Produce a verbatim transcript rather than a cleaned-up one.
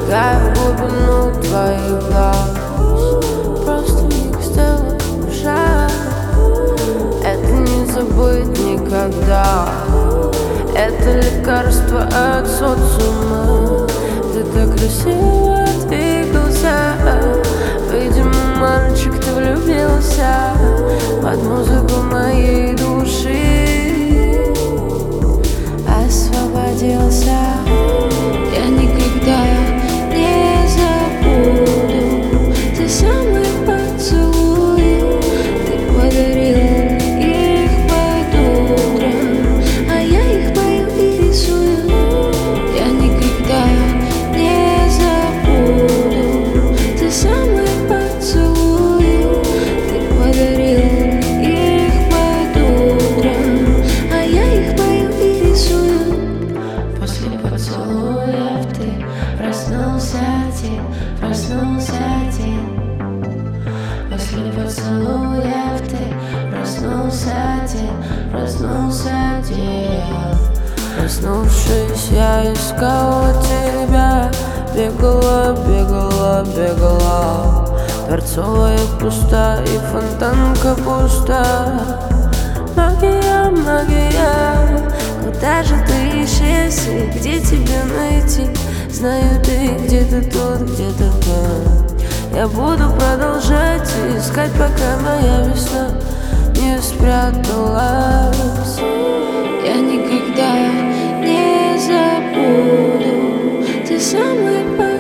Шагая в глубину твоих глаз, просто миг стала душа. Это не забыть никогда. Это лекарство от социума. Ты так красиво двигался. Видимо, мальчик, ты влюбился под музыку моей души. Освободился. Я никогда не забуду те самые поцелуи. Ты подарил их под утро, а я их пою и рисую. Я никогда не забуду те самые поцелуи. Ты подарил их под утро, а я их пою и рисую. После поцелуев ты проснулся один, проснулся один. После поцелуев ты проснулся один, проснулся один. Проснувшись, я искала тебя. Бегала, бегала, бегала. Дворцовая пуста и фонтанка пуста. Магия, магия. Куда же ты исчез и где тебя найти? Знаю, ты где-то тут, где-то там. Я буду продолжать искать, пока моя весна не спряталась. Я никогда не забуду те самые